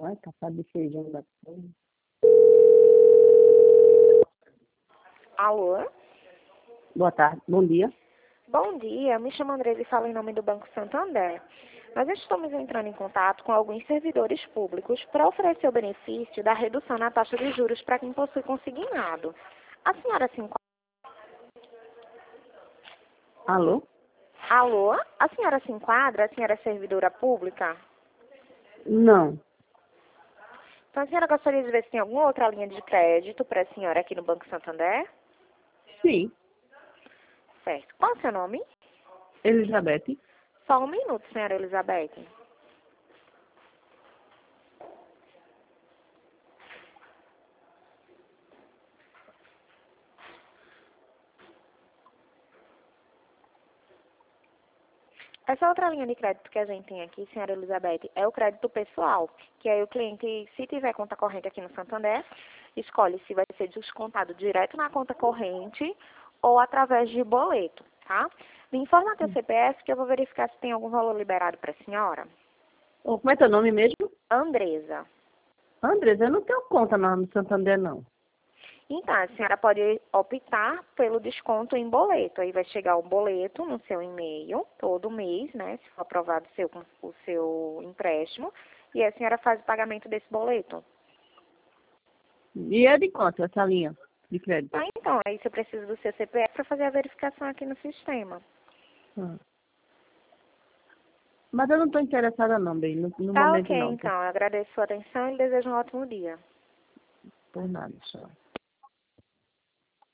Vai caçar de feijão da porra. Alô? Boa tarde, bom dia. Bom dia, me chamo Andresa e falo em nome do Banco Santander. Nós estamos entrando em contato com alguns servidores públicos para oferecer o benefício da redução na taxa de juros para quem possui consignado. A senhora se enquadra... Alô? Alô? A senhora se enquadra? A senhora é servidora pública? Não. Então a senhora gostaria de ver se tem alguma outra linha de crédito para a senhora aqui no Banco Santander? Sim. Certo. Qual é o seu nome? Elizabeth. Só um minuto, senhora Elizabeth. Essa outra linha de crédito que a gente tem aqui, senhora Elizabeth, é o crédito pessoal, que aí o cliente, se tiver conta corrente aqui no Santander, escolhe se vai ser descontado direto na conta corrente ou através de boleto, tá? Me informa teu CPF que eu vou verificar se tem algum valor liberado para a senhora. Oh, como é teu nome mesmo? Andresa. Andresa, eu não tenho conta no Santander, não. Então, a senhora pode optar pelo desconto em boleto. Aí vai chegar um boleto no seu e-mail, todo mês, né? Se for aprovado o seu empréstimo. E a senhora faz o pagamento desse boleto. E é de quanto essa linha de crédito? Ah, então, aí você precisa do seu CPF para fazer a verificação aqui no sistema. Ah. Mas eu não estou interessada não, bem, no Tá momento ok, não. então. Eu agradeço a sua atenção e desejo um ótimo dia. Por nada, só.